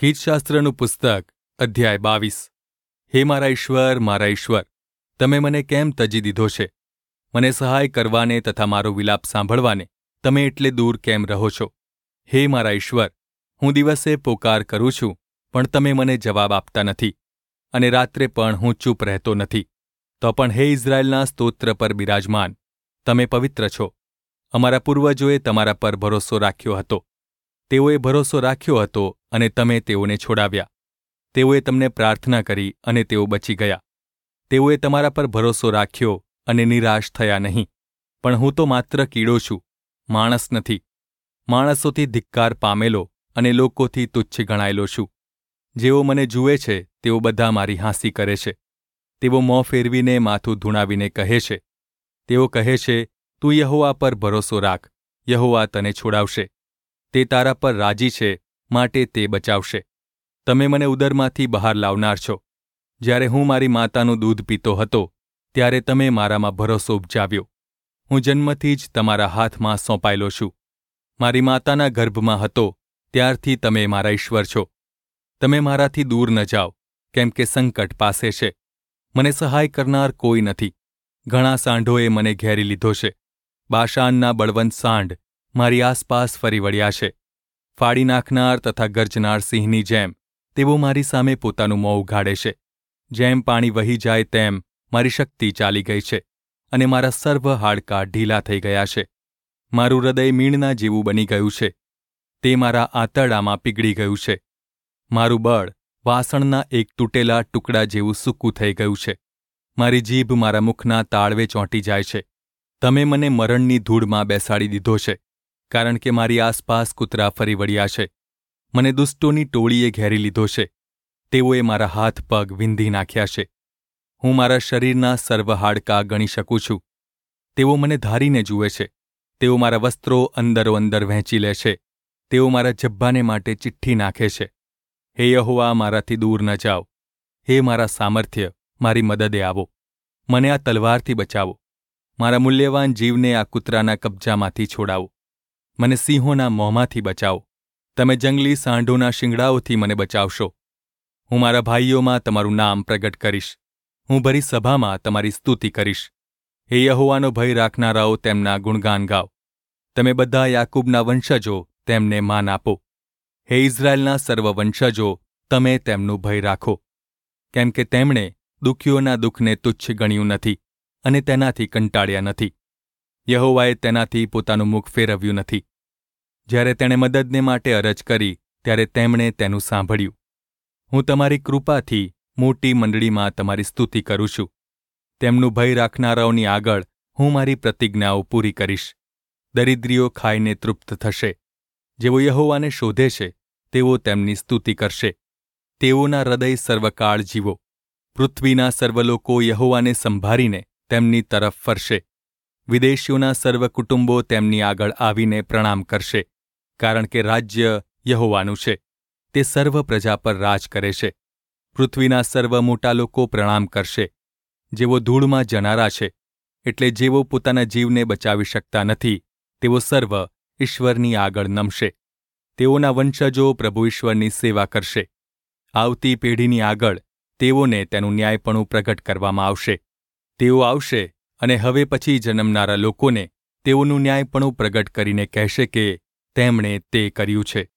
ગીતશાસ્ત્રનું પુસ્તક અધ્યાય 22. હે મારા ઈશ્વર, તમે મને કેમ તજી દીધો છે? મને સહાય કરવાને તથા મારો વિલાપ સાંભળવાને તમે એટલે દૂર કેમ રહો છો? હે મારા ઈશ્વર, હું દિવસે પોકાર કરું છું, પણ તમે મને જવાબ આપતા નથી, અને રાત્રે પણ હું ચૂપ રહેતો નથી. તો પણ હે ઇઝરાયેલના સ્તોત્ર પર બિરાજમાન, તમે પવિત્ર છો. અમારા પૂર્વજોએ તમારા પર ભરોસો રાખ્યો હતો. તેઓએ ભરોસો રાખ્યો હતો અને તમે તેઓને છોડાવ્યા. તેઓએ તમને પ્રાર્થના કરી અને તેઓ બચી ગયા. તેઓએ તમારા પર ભરોસો રાખ્યો અને નિરાશ થયા નહીં. પણ હું તો માત્ર કીડો છું, માણસ નથી. માણસોથી ધિક્કાર પામેલો અને લોકોથી તુચ્છ ગણાયેલો છું. જેઓ મને જુએ છે તેઓ બધા મારી હાંસી કરે છે. તેઓ મોં ફેરવીને માથું ધૂણાવીને કહે છે. તેઓ કહે છે, તું યહોવા પર ભરોસો રાખ, યહોવા તને છોડાવશે. તે તારા પર રાજી છે, માટે તે બચાવશે. તમે મને ઉદરમાંથી બહાર લાવનાર છો. જ્યારે હું મારી માતાનું દૂધ પીતો હતો, ત્યારે તમે મારામાં ભરોસો ઉપજાવ્યો. હું જન્મથી જ તમારા હાથમાં સોંપાયેલો છું. મારી માતાના ગર્ભમાં હતો ત્યારથી તમે મારા ઈશ્વર છો. તમે મારાથી દૂર ન જાઓ, કેમ કે સંકટ પાસે છે. મને સહાય કરનાર કોઈ નથી. ઘણા સાંઢોએ મને ઘેરી લીધો છે. બાશાનના બળવંત સાંઢ મારી આસપાસ ફરી વળ્યા છે. ફાડી નાખનાર તથા ગર્જનાર સિંહની જેમ તેઓ મારી સામે પોતાનું મોં ઉઘાડે છે. જેમ પાણી વહી જાય તેમ મારી શક્તિ ચાલી ગઈ છે, અને મારા સર્વ હાડકાં ઢીલા થઈ ગયા છે. મારું હૃદય મીણના જેવું બની ગયું છે. તે મારા આંતરડામાં પીગળી ગયું છે. મારું બળ વાસણના એક તૂટેલા ટુકડા જેવું સૂકું થઈ ગયું છે. મારી જીભ મારા મુખના તાળવે ચોંટી જાય છે. તમે મને મરણની ધૂળમાં બેસાડી દીધો છે, કારણ કે મારી આસપાસ કૂતરા ફરી વળ્યા છે. મને દુષ્ટોની ટોળીએ ઘેરી લીધો છે. તેઓએ મારા હાથ પગ વીંધી નાખ્યા છે. હું મારા શરીરના સર્વ હાડકાં ગણી શકું છું. તેઓ મને ધારીને જુએ છે. તેઓ મારા વસ્ત્રો અંદરો અંદર વહેંચી લે છે. તેઓ મારા જબ્બાને માટે ચિઠ્ઠી નાખે છે. હે યહોવા, મારાથી દૂર ન જાઓ. હે મારા સામર્થ્ય, મારી મદદે આવો. મને આ તલવારથી બચાવો. મારા મૂલ્યવાન જીવને આ કૂતરાના કબજામાંથી છોડાવો. મને સિંહોના મોંમાંથી બચાવો. તમે જંગલી સાંઢોના શિંગડાઓથી મને બચાવશો. હું મારા ભાઈઓમાં તમારું નામ પ્રગટ કરીશ. હું ભરી સભામાં તમારી સ્તુતિ કરીશ. હે યહોવાનો ભય રાખનારાઓ, તેમના ગુણગાન ગાઓ. તમે બધા યાકૂબના વંશજો, તેમને માન આપો. હે ઇઝરાયેલના સર્વ વંશજો, તમે તેમનું ભય રાખો. કેમ કે તેમણે દુઃખીઓના દુઃખને તુચ્છ ગણ્યું નથી અને તેનાથી કંટાળ્યા નથી. યહોવાએ તેનાથી પોતાનું મુખ ફેરવ્યું નથી. જ્યારે તેણે મદદને માટે અરજ કરી, ત્યારે તેમણે તેનું સાંભળ્યું. હું તમારી કૃપાથી મોટી મંડળીમાં તમારી સ્તુતિ કરું છું. તેમનું ભય રાખનારાઓની આગળ હું મારી પ્રતિજ્ઞાઓ પૂરી કરીશ. દરિદ્રીઓ ખાઈને તૃપ્ત થશે. જેઓ યહોવાને શોધે છે, તેઓ તેમની સ્તુતિ કરશે. તેઓના હૃદય સર્વકાળ જીવો. પૃથ્વીના સર્વ લોકો યહોવાને સંભાળીને તેમની તરફ ફરશે. વિદેશીઓના સર્વ કુટુંબો તેમની આગળ આવીને પ્રણામ કરશે, કારણ કે રાજ્ય યહોવાનું છે. તે સર્વ પ્રજા પર રાજ કરે છે. પૃથ્વીના સર્વ મોટા લોકો પ્રણામ કરશે. જેઓ ધૂળમાં જનારા છે, એટલે જેઓ પોતાના જીવને બચાવી શકતા નથી, તેઓ સર્વ ઈશ્વરની આગળ નમશે. તેઓના વંશજો પ્રભુ ઈશ્વરની સેવા કરશે. આવતી પેઢીની આગળ તેઓને તેનું ન્યાયપણું પ્રગટ કરવામાં આવશે. તેઓ આવશે અને હવે પછી જન્મનારા લોકોને તેઓનું ન્યાયપણું પ્રગટ કરીને કહેશે કે તેમણે તે કર્યું છે.